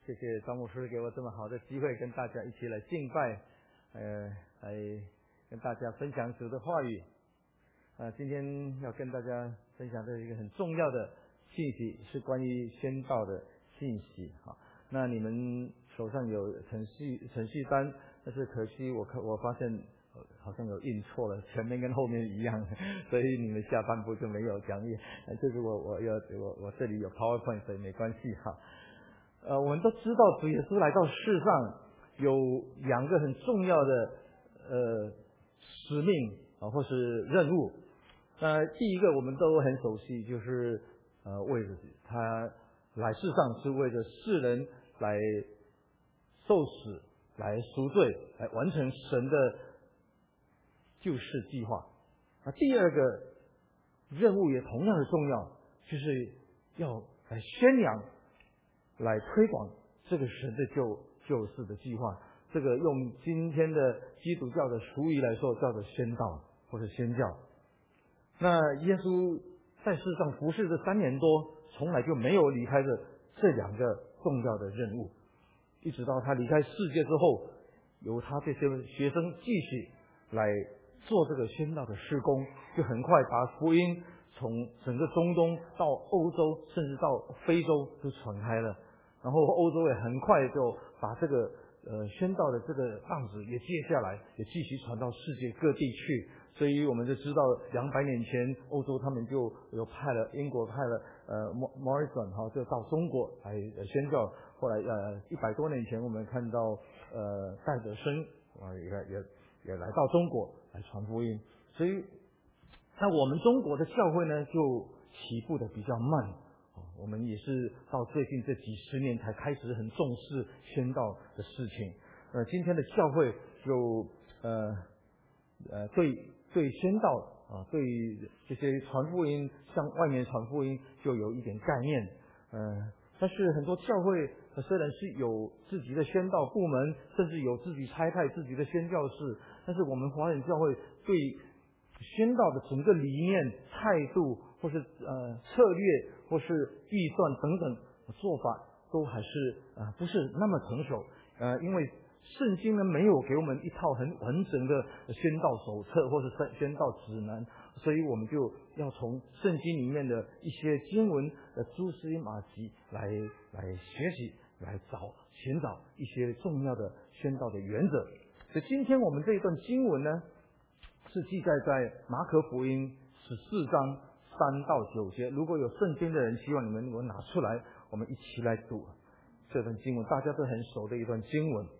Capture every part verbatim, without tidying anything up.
谢谢张牧师给我这么好的机会，跟大家一起来敬拜，呃，来跟大家分享主的话语。啊、呃，今天要跟大家分享的一个很重要的信息是关于宣道的信息。好，那你们手上有程序程序单，但是可惜我看我发现好像有印错了，前面跟后面一样，所以你们下半部就没有讲义。呃，这个我我要我我这里有 PowerPoint， 所以没关系哈。呃，我们都知道主耶稣来到世上有两个很重要的呃使命啊，或是任务。那、呃、第一个我们都很熟悉，就是呃为着他来世上是为着世人来受死、来赎罪、来完成神的救世计划。那第二个任务也同样的重要，就是要来宣扬、来推广这个神的救救世的计划。这个用今天的基督教的俗语来说，叫做宣道或者宣教。那耶稣在世上服侍了三年多，从来就没有离开着这两个重要的任务，一直到他离开世界之后，由他这些学生继续来做这个宣道的施工，就很快把福音从整个中东到欧洲，甚至到非洲就传开了。然后欧洲也很快就把这个呃宣道的这个棒子也接下来，也继续传到世界各地去。所以我们就知道，两百年前欧洲他们就有派了英国派了呃 Morrison 哈，就到中国来宣教。后来呃一百多年前，我们看到呃戴德生啊也也也来到中国来传福音。所以那我们中国的教会呢，就起步的比较慢。我们也是到最近这几十年才开始很重视宣道的事情。呃，今天的教会就呃呃对对宣道啊，对这些传福音向外面传福音就有一点概念。呃，但是很多教会虽然是有自己的宣道部门，甚至有自己差派自己的宣教士，但是我们华人教会对宣道的整个理念、态度，或是呃策略，或是预算等等做法，都还是呃不是那么成熟。呃，因为圣经呢没有给我们一套很完整的宣道手册或者宣道指南，所以我们就要从圣经里面的一些经文的蛛丝马迹来来学习，来找寻找一些重要的宣道的原则。所以今天我们这一段经文呢，是记载在马可福音十四章三到九节。如果有圣经的人，希望你们能够拿出来，我们一起来读这段经文，大家都很熟的一段经文。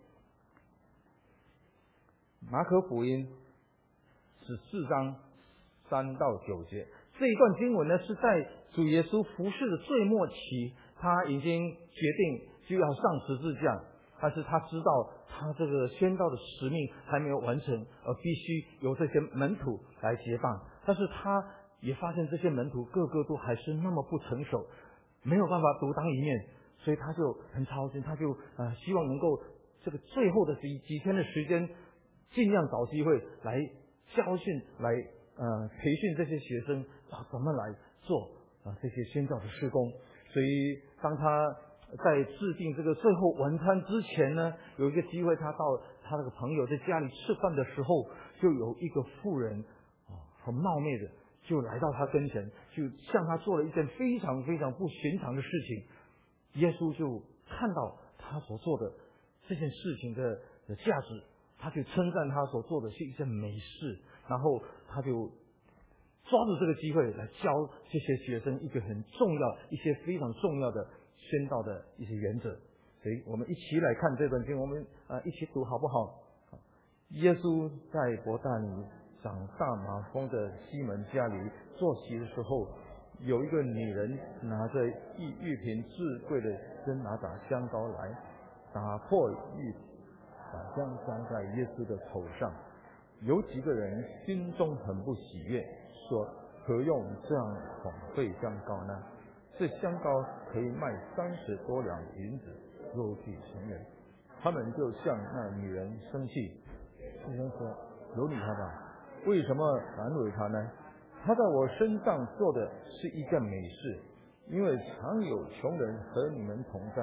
马可福音十四章三到九节，这一段经文呢，是在主耶稣服侍的最末期，他已经决定就要上十字架，但是他知道他这个宣道的使命还没有完成，而必须由这些门徒来接棒。但是他也发现这些门徒个个都还是那么不成熟，没有办法独当一面，所以他就很操心，他就呃希望能够这个最后的几几天的时间，尽量找机会来教训、来呃培训这些学生啊怎么来做啊这些宣教的事工。所以当他在制定这个最后晚餐之前呢，有一个机会，他到他那个朋友在家里吃饭的时候，就有一个妇人啊很冒昧的就来到他跟前，就向他做了一件非常非常不寻常的事情。耶稣就看到他所做的这件事情的的价值，他就称赞他所做的是一件美事，然后他就抓住这个机会来教这些学生一个很重要、一些非常重要的宣道的一些原则。所以我们一起来看这段经，我们啊、呃、一起读好不好？耶稣在伯大尼长大麻风的西门家里坐席的时候，有一个女人拿着一玉瓶至贵的真哪吒香膏来，打破玉瓶，把香沾在耶稣的头上。有几个人心中很不喜悦，说何用这样枉费香膏呢？这香膏可以卖三十多两银子，入去成人。他们就向那女人生气，医生说：有理他吧，为什么难为他呢？他在我身上做的是一件美事，因为常有穷人和你们同在，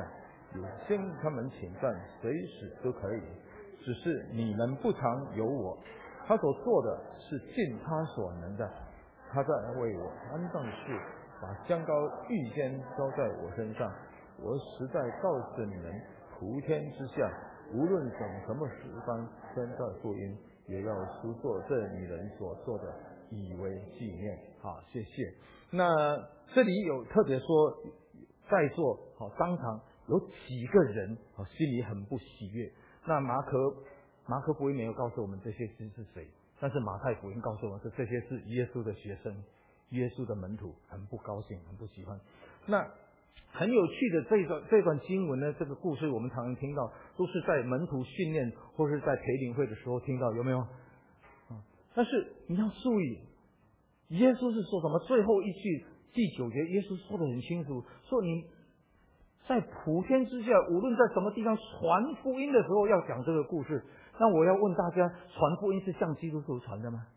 有先他们请战，随时都可以。只是你们不常有我。他所做的是尽他所能的，他在为我安葬事，把香膏预先浇在我身上。我实在告诉你们，普天之下，无论从什么时方宣告福音，也要书作这女人所做的，以为纪念。好，谢谢。那这里有特别说，在座好当场有几个人好心里很不喜悦。那马可马可福音没有告诉我们这些是是谁，但是马太福音告诉我们是这些是耶稣的学生，耶稣的门徒，很不高兴，很不喜欢。那很有趣的这一段这段经文呢，这个故事我们常常听到，都是在门徒训练或是在培灵会的时候听到，有没有？啊，但是你要注意，耶稣是说什么？最后一句第九节，耶稣说得很清楚，说你在普天之下，无论在什么地方传福音的时候，要讲这个故事。那我要问大家，传福音是向基督徒传的吗？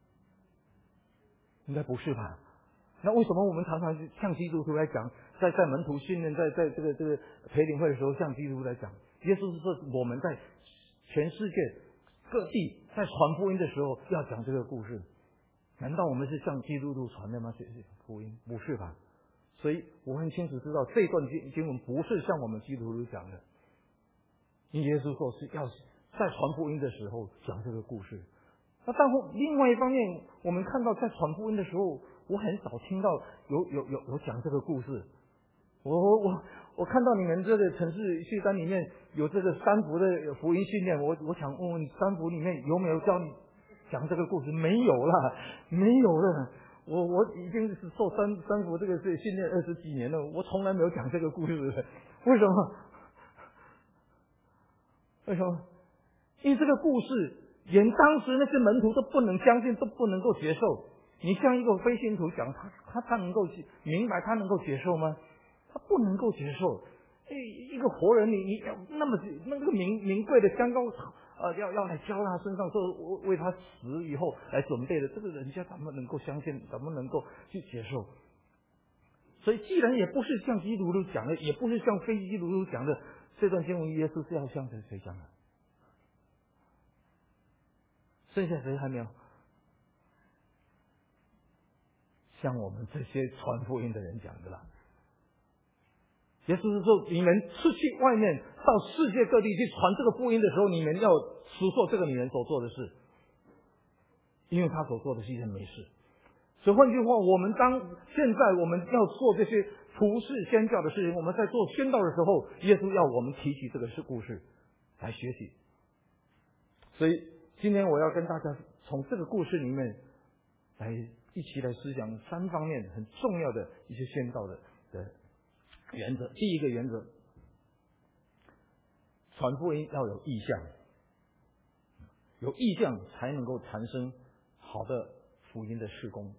应该不是吧？那为什么我们常常向基督徒来讲，在在门徒训练，在在这个这个培灵会的时候向基督徒来讲？耶稣是说我们在全世界各地在传福音的时候要讲这个故事。难道我们是向基督徒传的吗？福音不是吧？所以我很清楚知道这段经经文不是向我们基督徒讲的。因为耶稣说是要在传福音的时候讲这个故事。那但另外一方面，我们看到在传福音的时候，我很少听到有有有有讲这个故事。我我我我看到你们这个城市序单里面有这个三福的福音训练，我我想问问三福里面有没有教你讲这个故事？没有啦，没有了。我我已经是受三三福这个这训练二十几年了，我从来没有讲这个故事。为什么？为什么？因为这个故事连当时那些门徒都不能相信，都不能够接受。你向一个非信徒讲，他他他能够明白，他能够接受吗？他不能够接受。一个活人，你你要那么那个名名贵的香膏，呃，要要来浇他身上，说为他死以后来准备的，这个人家怎么能够相信？怎么能够去接受？所以，既然也不是向基督徒讲的，也不是向非基督徒讲的，这段经文耶稣是要向谁讲的？剩下谁还没有？向我们这些传福音的人讲的啦。耶稣是说，你们出去外面到世界各地去传这个福音的时候，你们要述说这个女人所做的事，因为她所做的是一件美事。所以换句话，我们当现在我们要做这些服事宣教的事情，我们在做宣道的时候，耶稣要我们提起这个是故事来学习。所以今天我要跟大家从这个故事里面来一起来思想三方面很重要的一些宣道的的原则。第一个原则，传福音要有意向，有意向才能够产生好的福音的事工。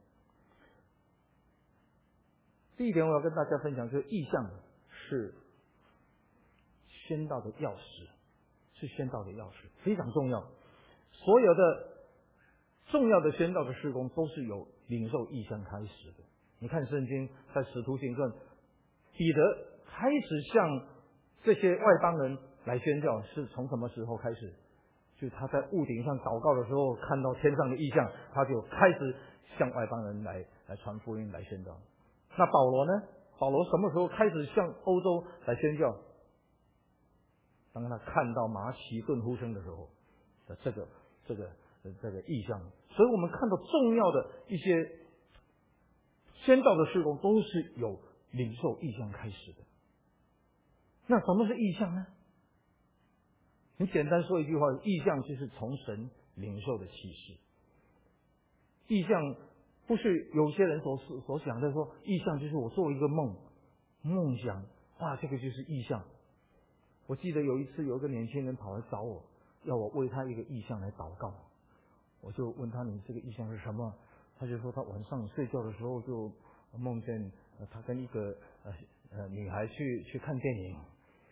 第一点我要跟大家分享，就是意向是宣道的钥匙，是宣道的钥匙，非常重要。所有的重要的宣道的事工都是由领受意向开始的。你看圣经在使徒行传，彼得开始向这些外邦人来宣教，是从什么时候开始？就他在屋顶上祷告的时候，看到天上的异象，他就开始向外邦人来来传福音，来宣教。那保罗呢？保罗什么时候开始向欧洲来宣教？当他看到马其顿呼声的时候的这个这个这个意象。所以我们看到重要的一些宣道的事工都是有领受意象开始的。那什么是意象呢？很简单说一句话，意象就是从神领受的启示。意象不是有些人所所想的说，意象就是我做一个梦，梦想，哇，这个就是意象。我记得有一次有一个年轻人跑来找我，要我为他一个意象来祷告。我就问他，你这个意象是什么？他就说他晚上睡觉的时候就梦见、呃、他跟一个呃呃女孩去去看电影。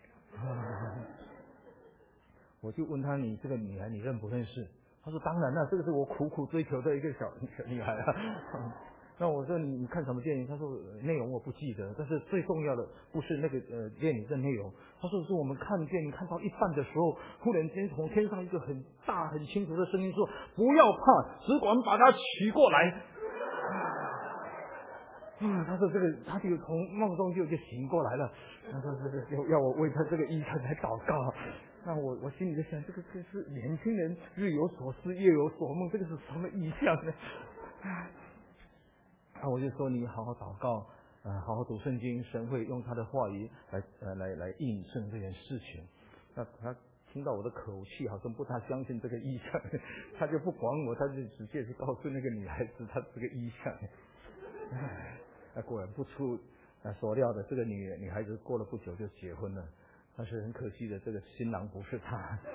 我就问他，你这个女孩你认不认识？他说当然了，这个是我苦苦追求的一个小小女孩啊。 那我说你你看什么电影？他说内容我不记得，但是最重要的不是那个呃电影的内容。他说是我们看电影看到一半的时候，忽然间从天上一个很大很清楚的声音说：“不要怕，只管把它取过来。”啊，他说这个他就从梦中就就醒过来了。他说这个要要我为他这个医生来祷告。那我我心里就想，这个这是年轻人日有所思夜有所梦，这个是什么意象呢？那我就说你好好祷告，呃，好好读圣经，神会用他的话语来呃来来印证这件事情。那他听到我的口气，好像不太相信这个意象，他就不管我，他就直接去告诉那个女孩子他这个意象。那果然不出呃所料的，这个女女孩子过了不久就结婚了，但是很可惜的，这个新郎不是他。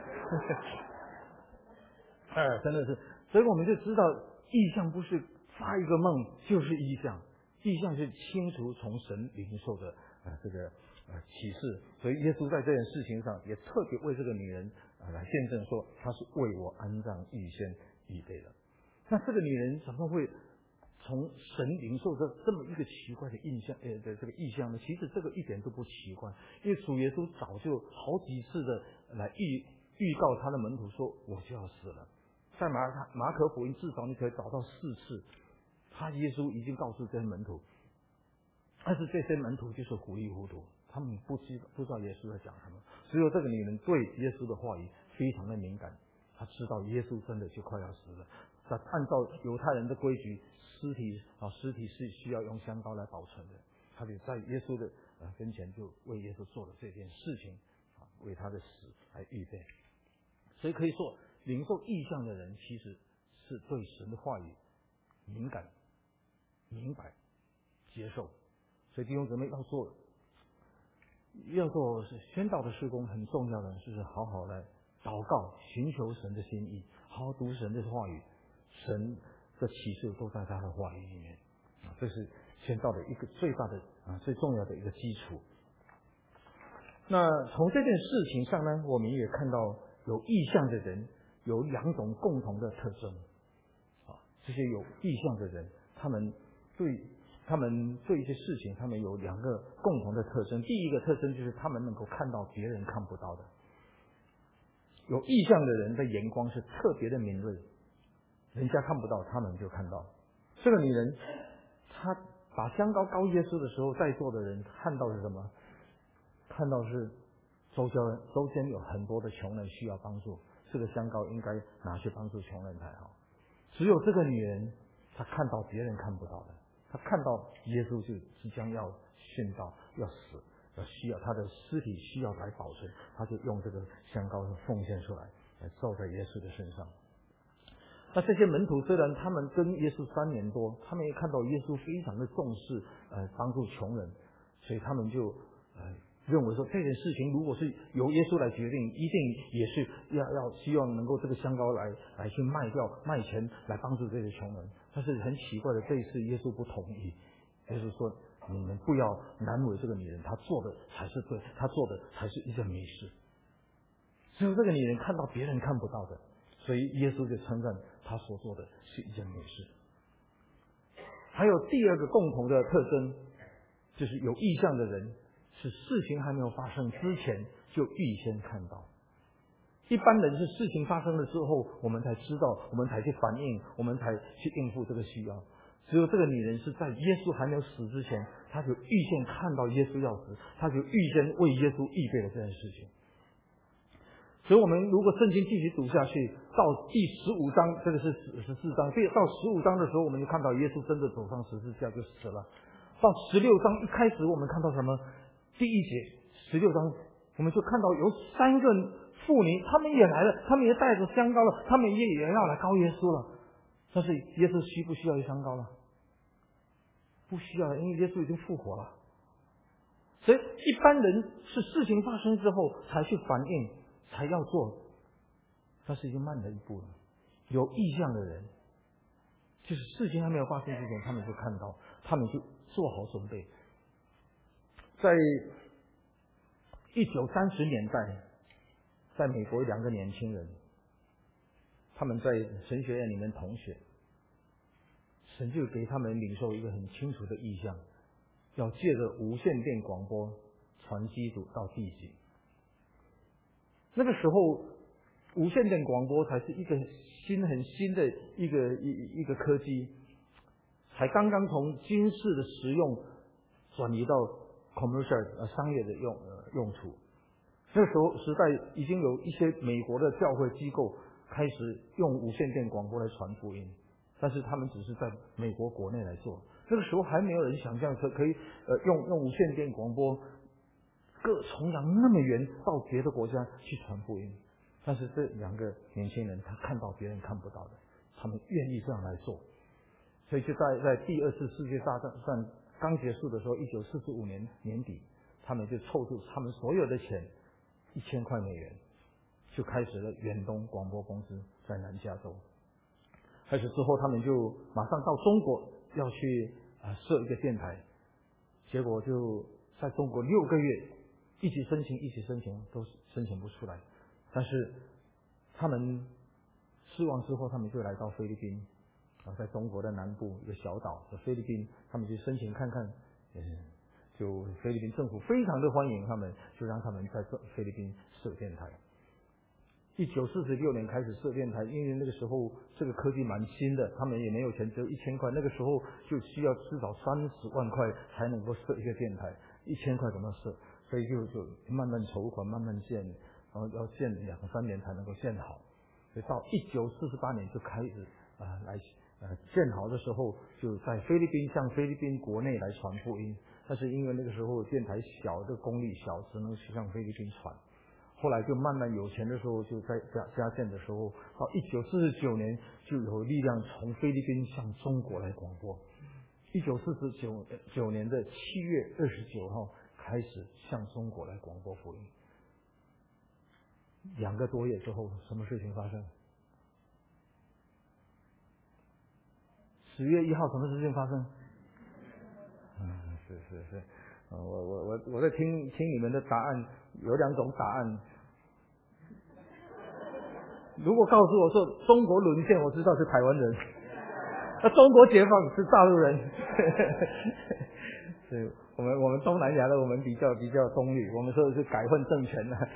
哎，真的是，所以我们就知道意象不是发一个梦就是意象，意象是清楚从神领受的呃这个呃启示。所以耶稣在这件事情上也特别为这个女人呃来见证说，她是为我安葬预先预备的。那这个女人怎么会从神领受着这么一个奇怪的印象呃的这个意象呢？其实这个一点都不奇怪，因为主耶稣早就好几次的来预预告他的门徒说我就要死了。在马马可福音至少你可以找到四次，他耶稣已经告诉这些门徒，但是这些门徒就是糊里糊涂，他们不知不知道耶稣在讲什么。只有这个女人对耶稣的话语非常的敏感，她知道耶稣真的就快要死了。他按照犹太人的规矩，尸体啊尸体是需要用香膏来保存的，他就在耶稣的呃跟前就为耶稣做了这件事情啊，为他的死来预备。所以可以说，领受意象的人其实是对神的话语敏感、明白、接受。所以弟兄姊妹要做要做宣道的事工，很重要的是好好来祷告，寻求神的心意，好好读神的话语，神的启示都在他的话语里面啊，这是宣道的一个最大的啊最重要的一个基础。那从这件事情上呢，我们也看到有意象的人有两种共同的特征啊，这些有意象的人，他们对他们对一些事情，他们有两个共同的特征。第一个特征就是他们能够看到别人看不到的。有意象的人的眼光是特别的敏锐，人家看不到，他们就看到。这个女人，她把香膏膏耶稣的时候，在座的人看到是什么？看到是周间周间有很多的穷人需要帮助，这个香膏应该拿去帮助穷人才好。只有这个女人，她看到别人看不到的，她看到耶稣就即将要殉道要死，要需要他的尸体需要来保存，他就用这个香膏奉献出来，来照在耶稣的身上。那这些门徒虽然他们跟耶稣三年多，他们也看到耶稣非常的重视呃帮助穷人，所以他们就呃认为说这件事情如果是由耶稣来决定，一定也是要要希望能够这个香膏来来去卖掉卖钱来帮助这些穷人。但是很奇怪的，这一次耶稣不同意，耶稣说你们不要难为这个女人，她做的才是对，她做的才是一件美事。只有这个女人看到别人看不到的，所以耶稣就承认她所做的是一件美事。还有第二个共同的特征，就是有意象的人是事情还没有发生之前就预先看到。一般人是事情发生了之后，我们才知道，我们才去反应，我们才去应付这个需要。只有这个女人是在耶稣还没有死之前，她就预先看到耶稣要死，她就预先为耶稣预备了这件事情。所以我们如果圣经继续读下去，到第十五章，这个是十四章，到十五章的时候，我们就看到耶稣真的走上十字架就死了。到十六章一开始，我们看到什么？第一节，十六章我们就看到有三个妇女，他们也来了，他们也带着香膏了，他们也也要来膏耶稣了。但是耶稣需不需要香膏了？不需要，因为耶稣已经复活了。所以一般人是事情发生之后才去反应，才要做，但是已经慢了一步了。有意向的人，就是事情还没有发生之前，他们就看到，他们就做好准备。在一九三十年代，在美国两个年轻人，他们在神学院里面同学， 神就给他们领受一个很清楚的意象，要借着无线电广播传基督到地极。那个时候，无线电广播才是一个新很新的一个一一个科技，才刚刚从军事的实用转移到 commercial 呃商业的用呃用途。那个时候时代已经有一些美国的教会机构开始用无线电广播来传福音，但是他们只是在美国国内来做。那个时候还没有人想象可可以呃用用无线电广播各重洋那么远到别的国家去传福音。但是这两个年轻人他看到别人看不到的，他们愿意这样来做。所以就在在第二次世界大战刚结束的时候，一九四十五年年底，他们就凑出他们所有的钱一千块美元，就开始了远东广播公司在南加州。开始之后，他们就马上到中国要去啊、呃、设一个电台，结果就在中国六个月一起申请一起申请都申请不出来。但是他们失望之后，他们就来到菲律宾啊，在中国的南部一个小岛的菲律宾，他们去申请看看，嗯，就菲律宾政府非常的欢迎他们，就让他们在菲律宾设电台。一九四六年开始设电台，因为那个时候这个科技蛮新的，他们也没有钱，只有一千块，那个时候就需要至少三十万块才能够设一个电台，一千块怎么设？所以就就慢慢筹款，慢慢建。然后要建两三年才能够建好，所以到一九四八年就开始啊、呃、来呃建好的时候，就在菲律宾向菲律宾国内来传福音。但是因为那个时候电台小，的功率小，只能向菲律宾传。后来就慢慢有钱的时候，就在加加建的时候，到一九四九年就有力量从菲律宾向中国来广播。一九四九九年的七月二十九号开始向中国来广播福音。两个多月之后，什么事情发生？十月一号，什么事情发生？嗯，是是是，我我我我在听听你们的答案，有两种答案。如果告诉我说中国沦陷，我知道是台湾人；那中国解放是大陆人。是我们我们东南亚的，我们比较比较中立，我们说的是改换政权了。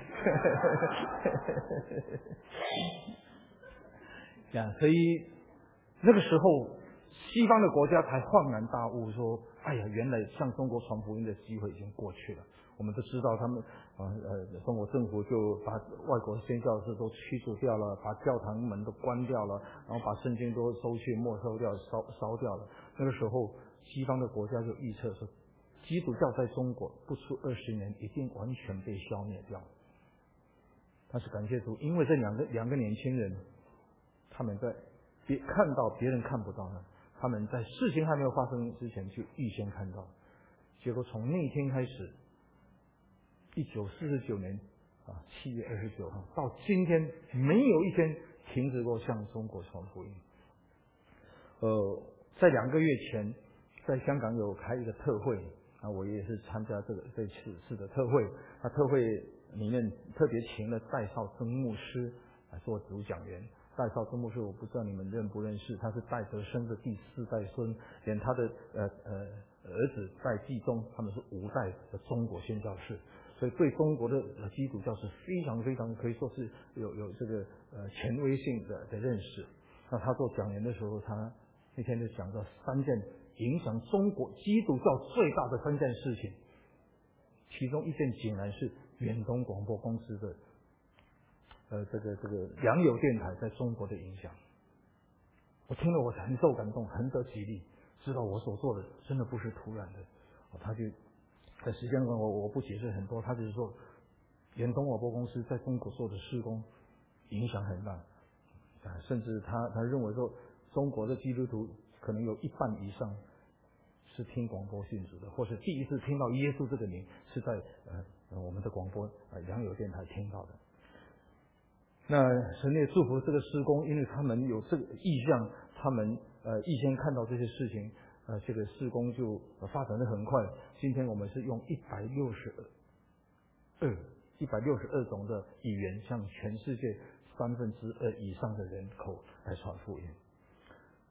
呀，所以那个时候西方的国家才恍然大悟，说：“哎呀，原来向中国传福音的机会已经过去了。”我们都知道，他们呃呃，中国政府就把外国宣教士都驱逐掉了，把教堂门都关掉了，然后把圣经都收去没收掉、烧烧掉了。那个时候，西方的国家就预测说，基督教在中国不出二十年一定完全被消灭掉。但是感谢主，因为这两个两个年轻人，他们在别看到别人看不到的，他们在事情还没有发生之前就预先看到，结果从那天开始，一九四十九年啊七月二十九号到今天，没有一天停止过向中国传福音。呃，在两个月前，在香港有开一个特会啊，我也是参加这个这次次的特会。啊，特会里面特别请了戴绍曾牧师来做主讲员。戴绍曾牧师，我不知道你们认不认识，他是戴德生的第四代孙，连他的呃呃儿子戴继宗，他们是五代的中国宣教士，所以对中国的基督教是非常非常可以说是有有这个呃权威性的的认识。那他做讲员的时候，他那天就讲到三件影响中国基督教最大的三件事情，其中一件竟然是远东广播公司的呃这个这个良友电台在中国的影响。我听了我很受感动，很得激励，知道我所做的真的不是突然的。他就在时间上我我不解释很多，他就是说远东广播公司在中国做的事工影响很大，啊，甚至他他认为说中国的基督徒可能有一半以上是听广播信主的，或是第一次听到耶稣这个名是在呃我们的广播呃良友电台听到的。那神也祝福这个施工，因为他们有这个意向，他们呃预先看到这些事情，呃这个施工就发展得很快。今天我们是用一百六十二一百六十二种的语言，向全世界三分之二以上的人口来传福音。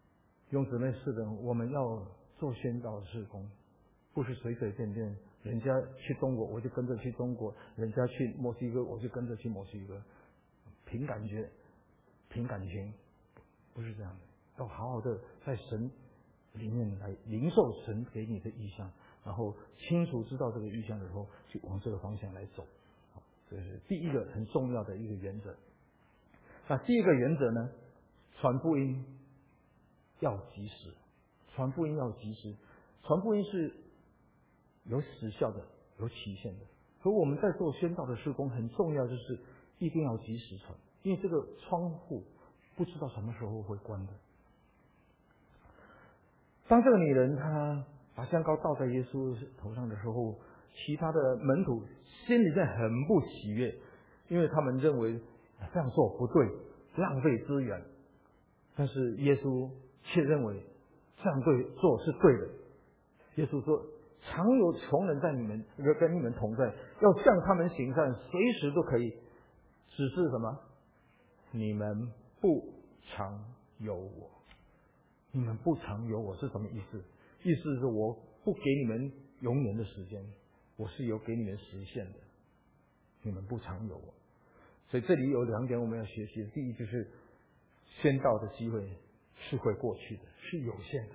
弟兄姊妹，是的，我们要做宣道事工，不是随随便便，人家去中国我就跟着去中国，人家去墨西哥我就跟着去墨西哥，凭感觉，凭感情，不是这样的。要好好的在神里面来领受神给你的意向，然后清楚知道这个意向以后，去往这个方向来走。这是第一个很重要的一个原则。那第一个原则呢，传福音要及时，传福音要及时，传福音是有时效的，有期限的。所以我们在做宣道的事工，很重要就是一定要及时传，因为这个窗户不知道什么时候会关的。当这个女人她把香膏倒在耶稣头上的时候，其他的门徒心里面很不喜悦，因为他们认为这样做不对，浪费资源。但是耶稣却认为这样对做是对的。耶稣说：“常有穷人在你们跟你们同在，要向他们行善，随时都可以。只是什么？你们不常有我。你们不常有我是什么意思？意思是我不给你们永远的时间，我是有给你们实现的。你们不常有我。所以这里有两点我们要学习的。第一就是宣道的机会是会过去的，是有限的。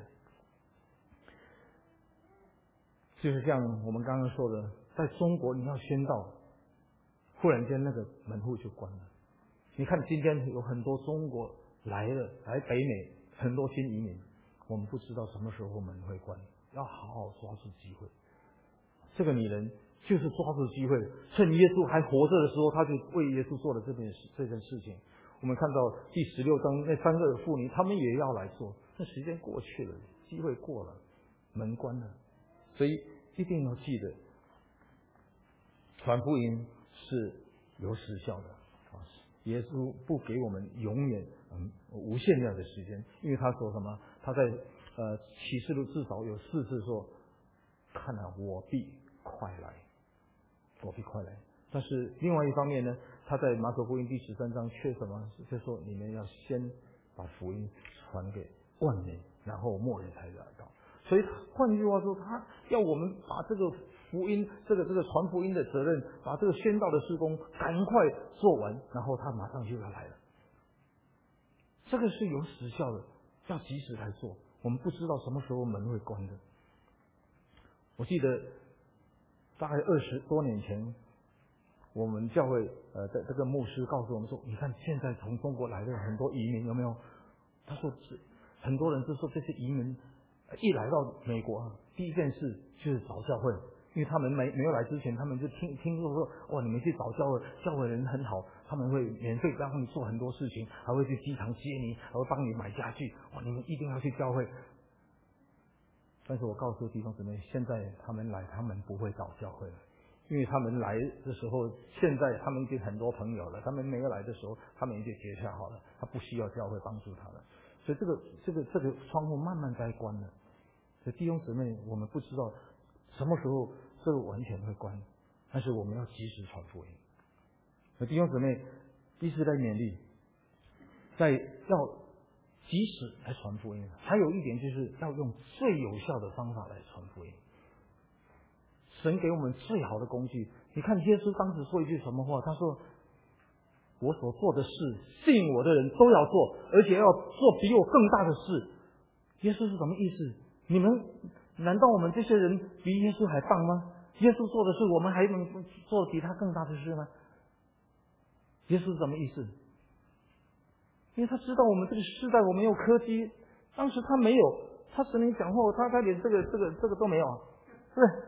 就是像我们刚刚说的，在中国你要宣道，忽然间那个门户就关了。你看今天有很多中国来了，来北美很多新移民，我们不知道什么时候门会关，要好好抓住机会。这个女人就是抓住机会，趁耶稣还活着的时候，她就为耶稣做了这件事这件事情。我们看到第十六章那三个妇女，她们也要来做，那时间过去了，机会过了，门关了。所以一定要记得，传福音是有时效的啊！耶稣不给我们永远嗯无限量的时间，因为他说什么？他在呃启示录至少有四次说：“看啊，我必快来，我必快来。”但是另外一方面呢，他在马可福音第十三章却什么？就说你们要先把福音传给万民，然后末日才来到。所以换句话说，他要我们把这个福音，这个这个传福音的责任，把这个宣道的事工赶快做完，然后他马上就要来了。这个是有时效的，要及时来做。我们不知道什么时候门会关的。我记得大概二十多年前，我们教会呃的这个牧师告诉我们说：“你看现在从中国来的很多移民，有没有？”他说：“很多人就说这些移民。”一来到美国，第一件事就是找教会，因为他们没没有来之前，他们就听听说说，哇，你们去找教会，教会人很好，他们会免费帮你做很多事情，还会去机场接你，还会帮你买家具，哇，你们一定要去教会。但是我告诉弟兄姊妹，现在他们来，他们不会找教会了，因为他们来的时候，现在他们已经很多朋友了，他们没有来的时候，他们已经结下好了，他不需要教会帮助他了，所以这个这个这个窗户慢慢在关了。所以弟兄姊妹，我们不知道什么时候这个完全会关，但是我们要及时传福音。那弟兄姊妹，一直在勉励，在要及时来传福音。还有一点就是要用最有效的方法来传福音。神给我们最好的工具。你看耶稣当时说一句什么话？他说：“我所做的事，信我的人都要做，而且要做比我更大的事。”耶稣是什么意思？你们难道我们这些人比耶稣还棒吗？耶稣做的事，我们还能做比他更大的事吗？耶稣是什么意思？因为他知道我们这个时代我们有科技，当时他没有，他只能讲话，他他连这个这个这个都没有，是不是？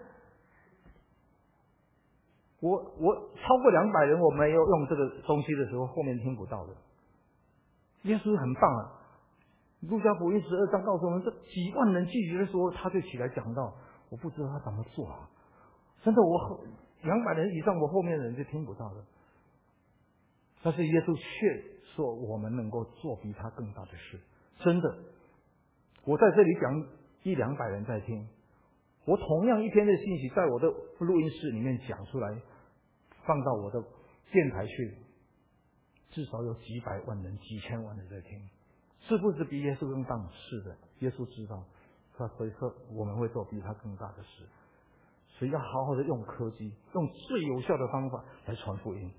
我我超过两百人，我没有用这个东西的时候，后面听不到的。耶稣很棒啊！路加福音十二章告诉我们，这几万人聚集的时候，他就起来讲道。我不知道他怎么做啊！真的，我两百人以上，我后面的人就听不到了。但是耶稣却说，我们能够做比他更大的事。真的，我在这里讲一两百人在听，我同样一天的信息，在我的录音室里面讲出来，放到我的电台去，至少有几百万人、几千万人在听。 是不是比耶稣更大？是的，耶稣知道，他所以说我们会做比他更大的事。所以要好好的用科技，用最有效的方法来传福音。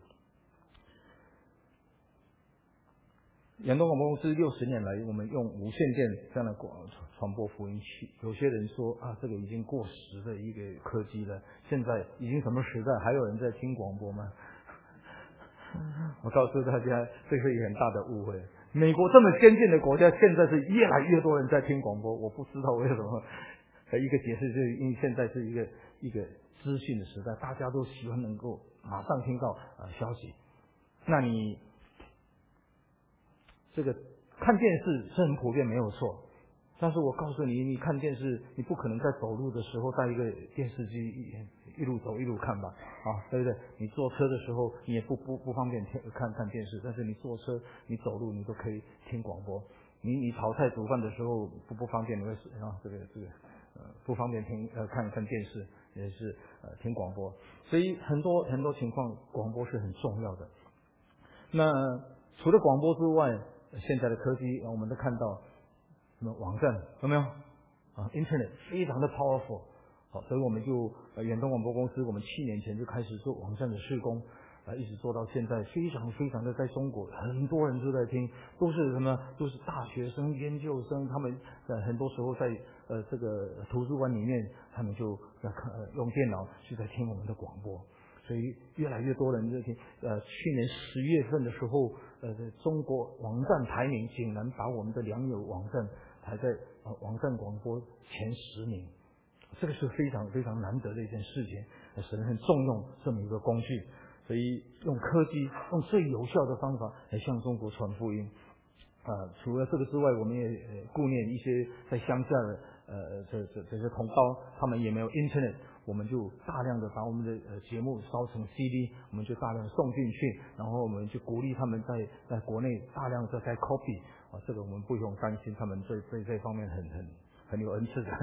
远东广播公司六十年来，我们用无线电这样的广传播福音器。有些人说啊，这个已经过时的一个科技了，现在已经什么时代，还有人在听广播吗？我告诉大家，这是一个很大的误会。美国这么先进的国家，现在是越来越多人在听广播，我不知道为什么。一个解释就是因为现在是一个一个资讯的时代，大家都喜欢能够马上听到呃消息。那你这个看电视是很普遍，没有错。但是我告诉你，你看电视，你不可能在走路的时候带一个电视机一一路走一路看吧，啊，对不对？你坐车的时候，你也不不不方便看看电视，但是你坐车、你走路，你都可以听广播。你你炒菜煮饭的时候不不方便，你会啊这个这个呃不方便听呃看看电视，也是呃听广播。所以很多很多情况，广播是很重要的。那除了广播之外，现在的科技我们都看到。什么网站有没有啊 ？Internet 非常的 powerful， 好，所以我们就呃远东广播公司，我们七年前就开始做网站的施工，啊，一直做到现在，非常非常的在中国，很多人都在听，都是什么？都是大学生、研究生，他们呃很多时候在呃这个图书馆里面，他们就在看、呃、用电脑就在听我们的广播。所以越来越多人在听。呃，去年十月份的时候，呃，中国网站排名竟然把我们的良友网站排在呃网站广播前十名，这个是非常非常难得的一件事情。神很重用这么一个工具，所以用科技，用最有效的方法来向中国传福音。啊、呃，除了这个之外，我们也呃顾念一些在乡下的呃这这这些同胞，他们也没有 Internet。我们就大量的把我们的呃节目烧成 C D， 我们就大量送进去，然后我们就鼓励他们在在国内大量的在 copy 啊，这个我们不用担心，他们这这这方面很很很有恩赐的。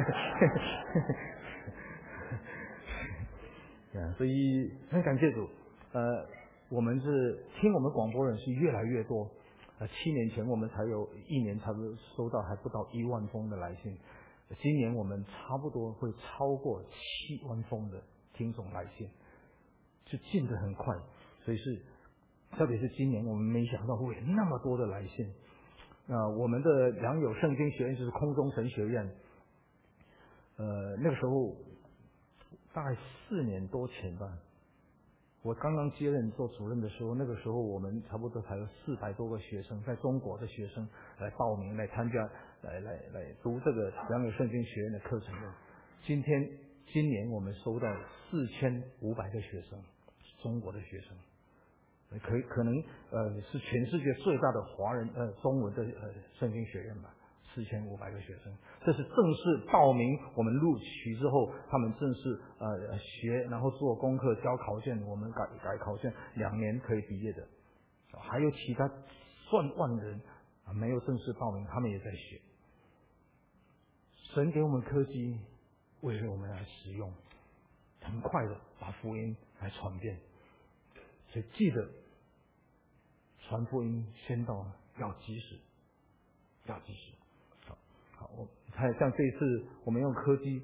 啊，所以很感谢主，呃，我们是听我们广播人是越来越多，呃，七年前我们才有一年才收到还不到一万封的来信。今年我们差不多会超过七万封的听众来信，就进得很快，所以是，特别是今年我们没想到会有那么多的来信。啊、呃，我们的良友圣经学院就是空中神学院，呃，那个时候大概四年多前吧，我刚刚接任做主任的时候，那个时候我们差不多才有四百多个学生，在中国的学生来报名来参加。来来来读这个良友圣经学院的课程的，今天今年我们收到四千五百个学生，中国的学生，可可能呃是全世界最大的华人呃中文的呃圣经学院吧，四千五百个学生，这是正式报名，我们录取之后，他们正式呃学，然后做功课、交考卷，我们改改考卷，两年可以毕业的，还有其他上万人啊没有正式报名，他们也在学。神给我们科技，为了我们来使用，很快的把福音来传遍。所以记得传福音先到要及时，要及时。好，好，我看像这一次我们用科技，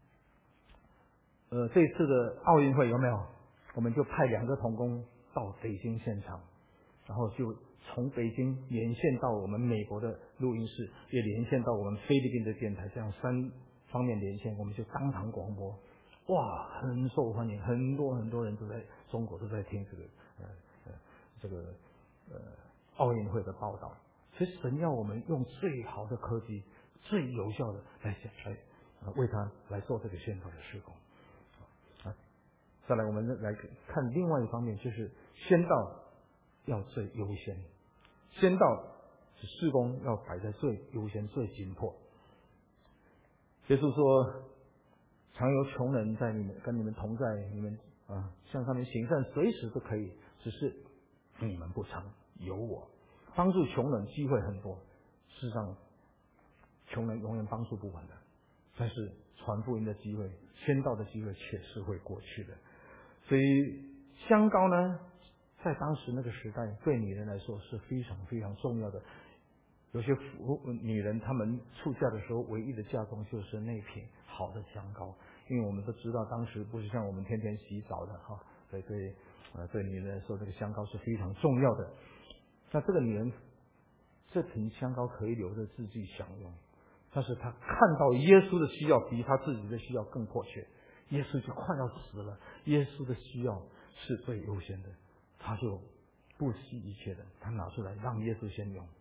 呃，这一次的奥运会有没有？我们就派两个同工到北京现场，然后就从北京连线到我们美国的录音室，也连线到我们菲律宾的电台，这样三方面连线，我们就当场广播，哇，很受欢迎，很多很多人都在中国都在听这个呃呃这个呃奥运会的报道。所以神要我们用最好的科技、最有效的来来呃为他来做这个宣导的事工。啊，再来我们来看另外一方面，就是宣道要最优先。先到是事工要摆在最优先、最紧迫。耶稣说：“常有穷人在你们跟你们同在，你们啊向他们行善，随时都可以。只是你们不常有我。帮助穷人机会很多，事实上穷人永远帮助不完的。但是传福音的机会、宣道的机会却是会过去的。所以香膏呢？”在当时那个时代，对女人来说是非常非常重要的有些妇女人她们出嫁的时候，唯一的嫁妆就是那瓶好的香膏，因为我们都知道当时不是像我们天天洗澡的哈，所以对呃对女人来说，这个香膏是非常重要的。那这个女人这瓶香膏可以留着自己享用，但是她看到耶稣的需要比她自己的需要更迫切，耶稣就快要死了，耶稣的需要是最优先的，她就不惜一切的，她拿出来让耶稣先用。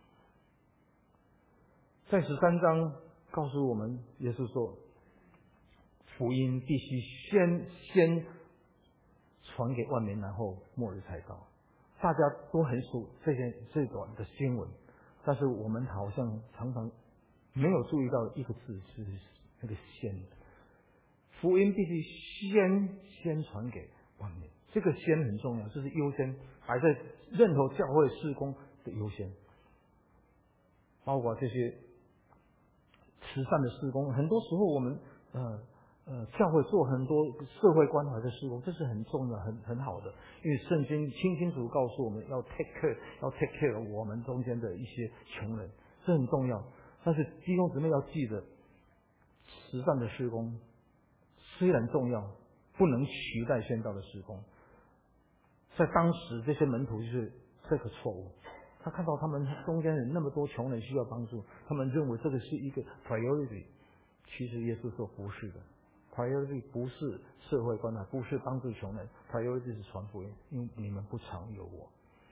在十三章告诉我们，耶稣说，福音必须先先传给万民，然后末日才到。大家都很熟这件这段的新闻，但是我们好像常常没有注意到一个字，是那个先。福音必须先先传给万民，这个先很重要，这是优先摆在任何教会事工的优先，包括这些慈善的事工。很多时候我们呃呃教会做很多社会关怀的事工，这是很重要很很好的，因为圣经清清楚告诉我们要 take care 要 take care 我们中间的一些穷人，这很重要。但是弟兄姊妹要记得，慈善的事工虽然重要，不能取代宣教的事工。在当时这些门徒就是这个错误，他看到他们中间有那么多穷人需要帮助，他们认为这个是一个 priority， 其实耶稣说不是的， priority 不是社会关怀，不是帮助穷人， priority 是传福音，因为你们不常有我。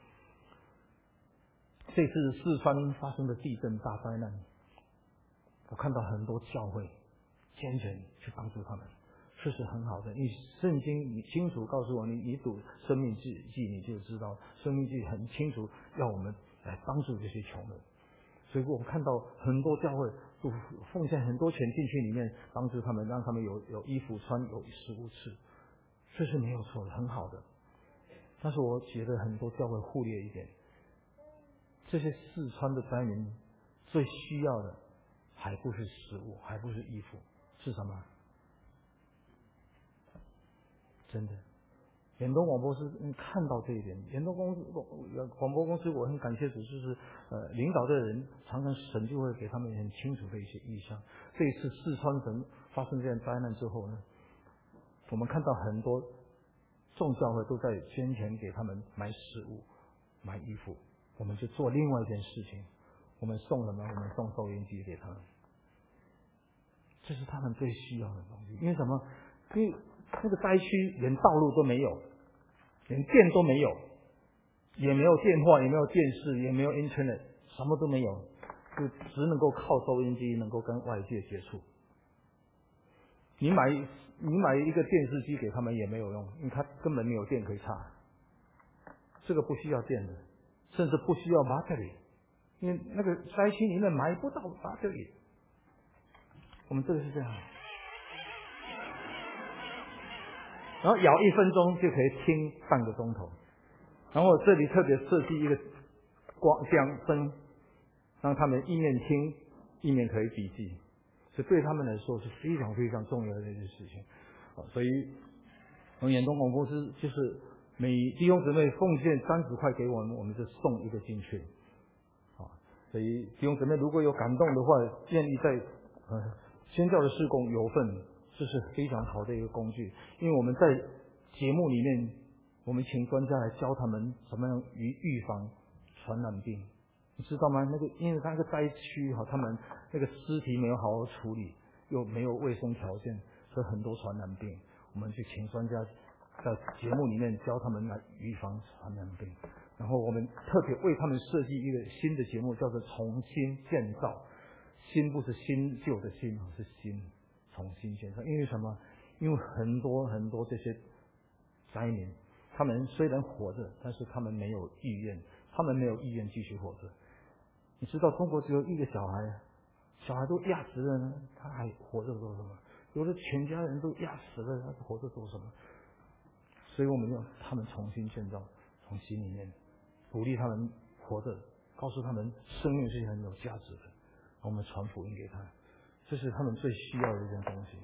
这次四川发生的地震大灾难，我看到很多教会虔诚去帮助他们，这是很好的。因为圣经你清楚告诉我，你你读生命记你就知道，生命记很清楚要我们来帮助这些穷人。所以我看到很多教会都奉献很多钱进去里面帮助他们，让他们有有衣服穿，有食物吃，这是没有错的，很好的。但是我觉得很多教会忽略一点，这些四川的灾民最需要的还不是食物，还不是衣服，是什么？真的，远东广播是看到这一点。远东公司广播公司，我很感谢主，就是呃领导的人常常神就会给他们很清楚的一些意向。这一次四川省发生这样灾难之后呢，我们看到很多众教会都在捐钱给他们买食物、买衣服。我们就做另外一件事情，我们送什么？我们送收音机给他们，这是他们最需要的东西。因为什么？因为那个灾区连道路都没有，连电都没有，也没有电话，也没有电视，也没有 internet， 什么都没有，就只能够靠收音机能够跟外界接触。你买你买一个电视机给他们也没有用，因为他根本没有电可以插，这个不需要电的，甚至不需要 battery， 因为那个灾区里面买不到 battery。我们这个是这样，然后摇一分钟就可以听半个钟头，然后这里特别设计一个光讲灯，让他们一面听一面可以笔记，所以对他们来说是非常非常重要的一件事情。所以我们远东广播公司就是每弟兄姊妹奉献三十块给我们，我们就送一个进去。啊，所以弟兄姊妹如果有感动的话，建议在呃宣教的事工有份，这是非常好的一个工具。因为我们在节目里面，我们请专家来教他们怎么样预预防传染病，你知道吗？那个因为那个灾区哈，他们那个尸体没有好好处理，又没有卫生条件，所以很多传染病。我们就请专家在节目里面教他们来预防传染病。然后我们特别为他们设计一个新的节目，叫做重新建造。新不是新旧的新，是新重新建造。因为什么？因为很多很多这些灾民，他们虽然活着，但是他们没有意愿，他们没有意愿继续活着。你知道中国只有一个小孩，小孩都压死了呢，他还活着做什么？有的全家人都压死了，他活着做什么？所以我们要他们重新建造，从心里面鼓励他们活着，告诉他们生命是很有价值的。我们传福音给他，这是他们最需要的一件东西。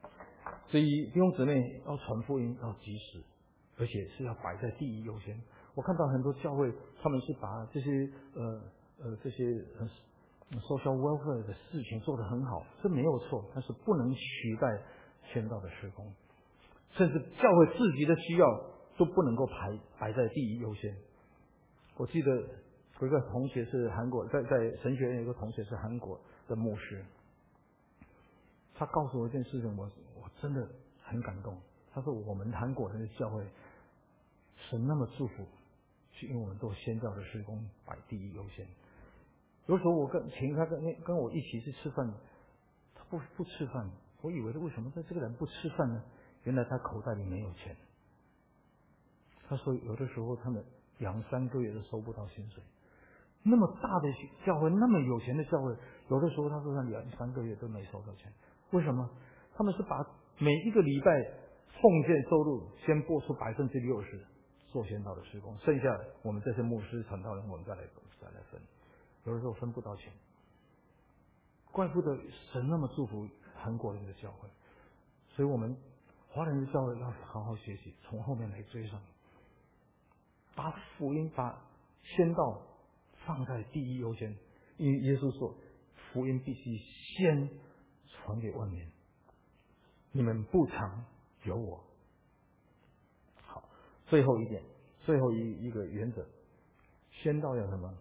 所以弟兄姊妹要传福音要及时，而且是要摆在第一优先。 我看到很多教会，他们是把这些呃呃这些呃 social welfare 的事情做得很好，这没有错，但是不能取代宣道的事工，甚至教会自己的需要都不能够排排在第一优先。我记得有一个同学是韩国，在在神学院有一个同学是韩国的牧师，他告诉我一件事情，我我真的很感动。他说我们韩国人的教会，神那么祝福，是因为我们做宣教的事工摆第一优先。有时候我跟请他跟跟我一起去吃饭，他不不吃饭，我以为为什么这这个人不吃饭呢？原来他口袋里没有钱。他说有的时候他们两三个月都收不到薪水，那么大的教会，那么有钱的教会，有的时候他说他两三个月都没收到钱。为什么？他们是把每一个礼拜奉献收入先拨出百分之六十做宣道的事工，剩下我们这些牧师传道人我们再来再来分。有的时候分不到钱，怪不得神那么祝福韩国人的教会。所以我们华人的教会要好好学习，从后面来追上，把福音把宣道放在第一优先。因为耶稣说福音必须先传给万民，你们不常有我。好，最后一点，最后一一个原则，宣道要什么？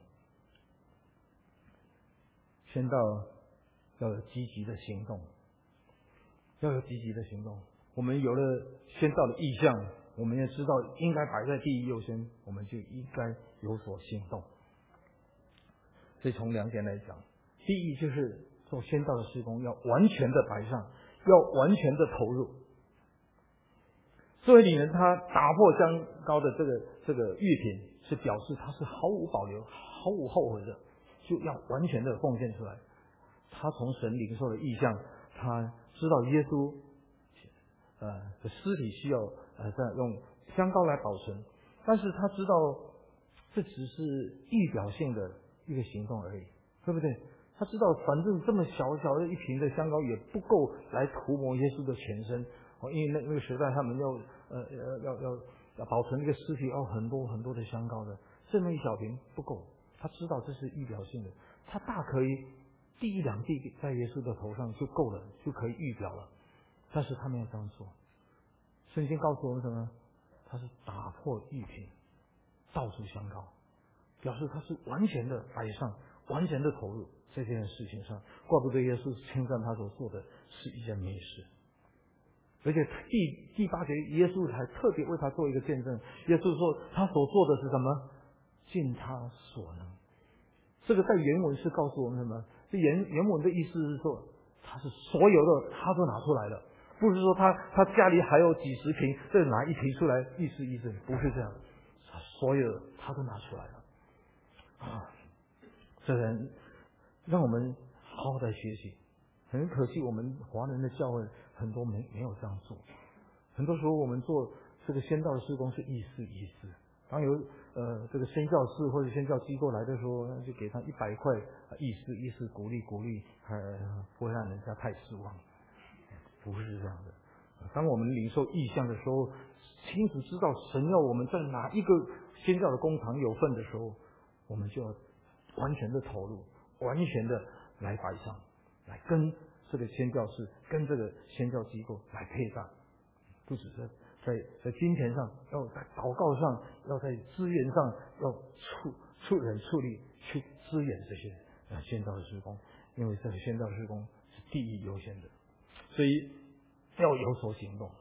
宣道要有积极的行动，要有积极的行动。我们有了宣道的意向，我们也知道应该摆在第一优先，我们就应该有所行动。所以从两点来讲，第一就是做宣道的事工要完全的摆上，要完全的投入。作为女人，她打破香膏的这个这个玉品，是表示她是毫无保留、毫无后悔的，就要完全的奉献出来。她从神领受的意象，她知道耶稣呃的尸体需要呃在用香膏来保存，但是她知道这只是预表性的一个行动而已，对不对？他知道反正这么小小的一瓶的香膏也不够来涂抹耶稣的全身，哦，因为那那个时代他们要呃要要要要保存一个尸体要很多很多的香膏的，这么一小瓶不够。他知道这是预表性的，他大可以滴一两滴在耶稣的头上就够了，就可以预表了。但是他没有这样做。圣经告诉我们什么？他是打破玉瓶，倒出香膏，表示他是完全的摆上，完全的投入在这件事情上。怪不得耶稣称赞他所做的是一件美事。而且第第八节，耶稣还特别为他做一个见证。耶稣说他所做的是什么？尽他所能。这个在原文是告诉我们什么？这原原文的意思是说，他是所有的他都拿出来了，不是说他他家里还有几十瓶，再拿一瓶出来意思意思，不是这样，所有的他都拿出来了啊！这人让我们好好的学习。很可惜，我们华人的教会很多没没有这样做。很多时候我们做这个宣道的事工是意思意思，当有呃这个宣教士或者宣教机构来的时候，就给他一百块，意思意思鼓励鼓励，呃不会让人家太失望。不是这样的。当我们领受意象的时候，清楚知道神要我们在哪一个宣教的工厂有份的时候，我们就要完全的投入，完全的来摆上，来跟这个宣教士、跟这个宣教机构来配搭，不只是在在金钱上，要在祷告上，要在资源上，要出出人出力去支援这些呃宣教的事工，因为这个宣教事工是第一优先的，所以要有所行动。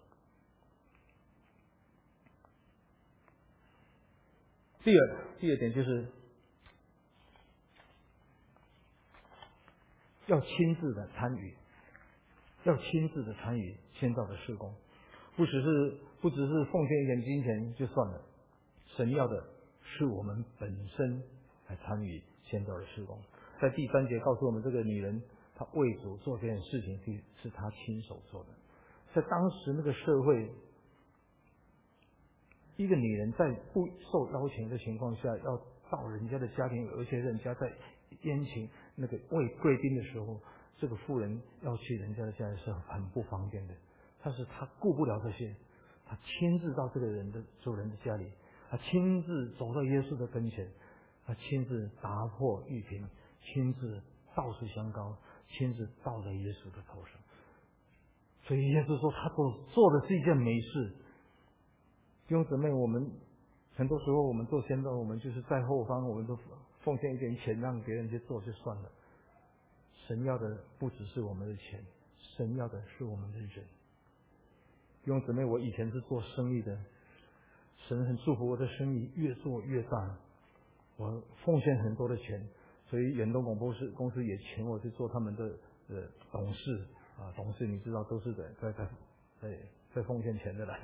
第二，第二点就是要亲自的参与，要亲自的参与宣教的事工，不只是不只是奉献一点金钱就算了，神要的是我们本身来参与宣教的事工。在第三节告诉我们，这个女人她为主做这件事情是是她亲手做的。在当时那个社会，一个女人在不受邀请的情况下，要到人家的家庭，而且人家在宴请那个为贵宾的时候，这个妇人要去人家的家里是很不方便的。但是她顾不了这些，她亲自到这个人的主人的家里， 他亲自走到耶稣的跟前，他亲自打破玉瓶，亲自倒水香膏，亲自倒在耶稣的头上。所以耶稣说他做做的是一件美事。弟兄姊妹，我们很多时候我们做宣道，我们就是在后方，我们都奉献一点钱让别人去做就算了。神要的不只是我们的钱，神要的是我们的人。弟兄姊妹，我以前是做生意的，神很祝福我的生意越做越大，我奉献很多的钱，所以远东广播公司也请我去做他们的呃董事啊，董事你知道都是在在在在在奉献钱的啦。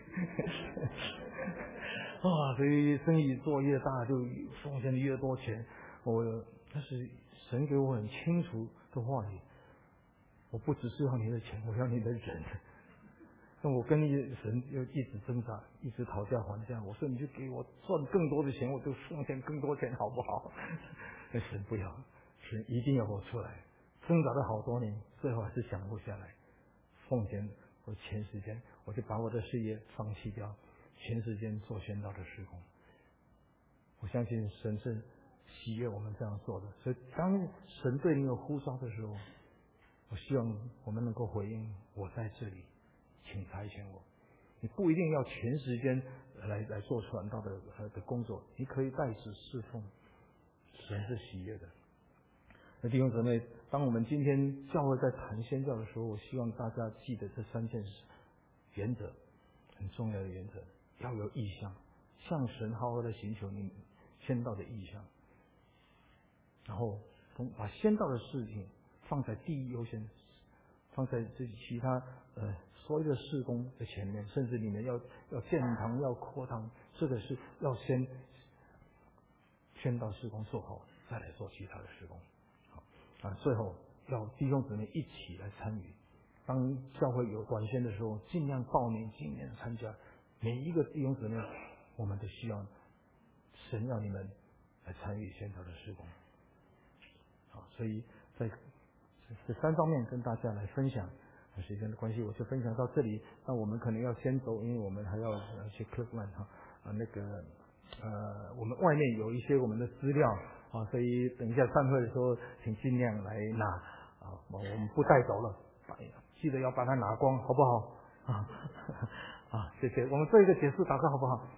啊，所以生意做越大就奉献的越多钱。我但是神给我很清楚的话语，我不只是要你的钱，我要你的人。那我跟神又一直挣扎，一直讨价还价。我说你就给我赚更多的钱，我就奉献更多钱，好不好？那神不要，神一定要我出来。挣扎了好多年，最后还是想不下来，奉献我全时间，我就把我的事业放弃掉，全时间做宣道的事工。我相信神是喜悦我们这样做的，所以当神对你有呼召的时候，我希望我们能够回应，我在这里，请差遣我。你不一定要全时间来来做传道的的工作，你可以代此侍奉，神是喜悦的。那弟兄姊妹，当我们今天教会在谈宣教的时候，我希望大家记得这三件事原则，很重要的原则，要有意向，向神好好的寻求你宣道的意向，然后把宣道的事情放在第一优先，放在这其他呃所有的事工的前面，甚至你们要要建堂要扩堂，这个是要先宣道事工做好，再来做其他的事工。啊，最后要弟兄姊妹一起来参与。当教会有短宣的时候，尽量报名，尽量参加。每一个弟兄姊妹，我们都希望神要你们来参与宣教的事工。好，所以在这三方面跟大家来分享。时间的关系，我就分享到这里。那我们可能要先走，因为我们还要去 Clickman 哈啊那个呃，我们外面有一些我们的资料。啊，所以等一下散会的时候，请尽量来拿啊，我们不带走了，记得要把它拿光，好不好？啊啊，谢谢。我们做一个结束祷告，好不好？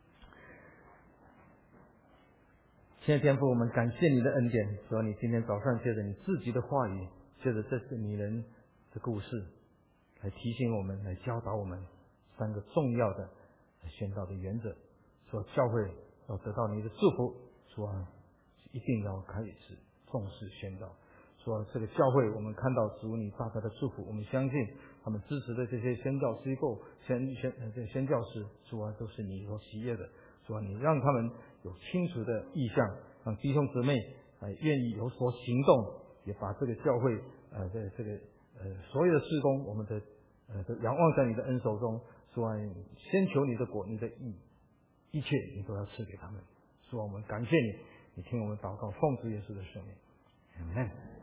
亲爱的天父，我们感谢你的恩典，说你今天早上借着你自己的话语，借着这些女人的故事，来提醒我们，来教导我们三个重要的宣道的原则，说教会要得到你的祝福，说一定要开始重视宣道。说这个教会，我们看到主你大大的祝福，我们相信他们支持的这些宣教机构、宣宣这宣教师，主啊，都是你所喜悦的。主啊，你让他们有清楚的意向，让弟兄姊妹呃愿意有所行动，也把这个教会呃这这个呃所有的事工，我们的呃都仰望在你的恩手中。主啊，先求你的国，你的义，一切你都要赐给他们。主啊，我们感谢你。你听我们祷告，奉主耶稣的圣名，阿门。